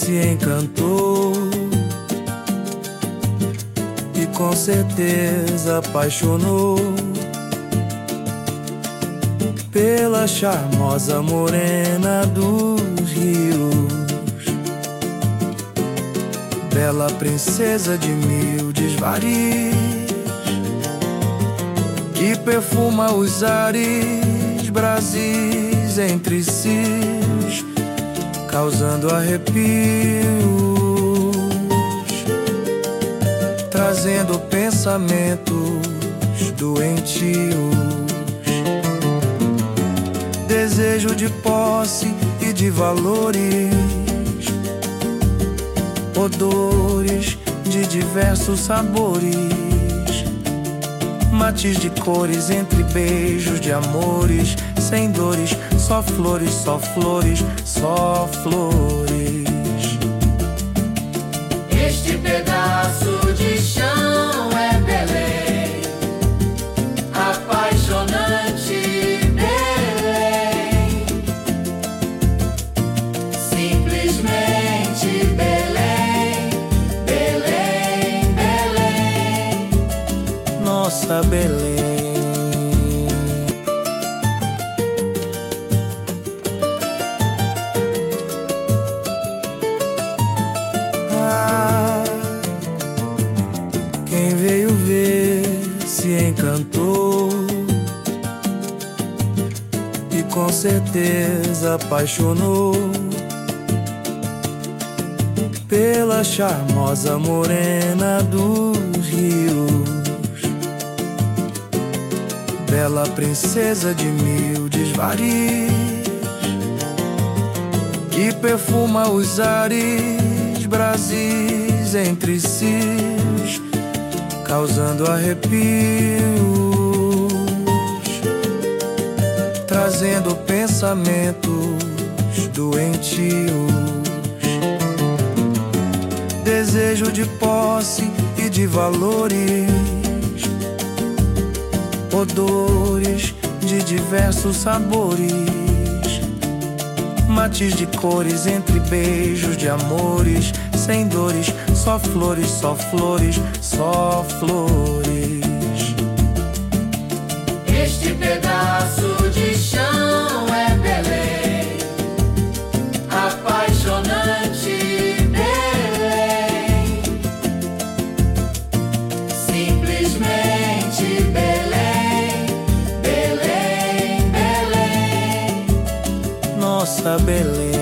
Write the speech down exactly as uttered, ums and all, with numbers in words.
se encantou e com certeza apaixonou pela charmosa morena dos rios, bela princesa de mil desvarios, que perfuma os ares, Brasis entre si, causando arrepios, trazendo pensamentos doentios, desejo de posse e de valores, odores de diversos sabores, matiz de cores entre beijos de amores, sem dores, só flores, só flores, só flores. Este pedaço de chão é Belém, apaixonante Belém, simplesmente Belém, Belém, Belém, nossa Belém. Quem veio ver se encantou e com certeza apaixonou pela charmosa morena dos rios, bela princesa de mil desvarios, que perfuma os ares, Brasis entre si, causando arrepios, trazendo pensamentos doentios, desejo de posse e de valores, odores de diversos sabores, matiz de cores entre beijos de amores, sem dores, só flores, só flores, só flores. Este pedaço de chão é Belém, apaixonante Belém, simplesmente Belém, Belém, Belém, nossa Belém.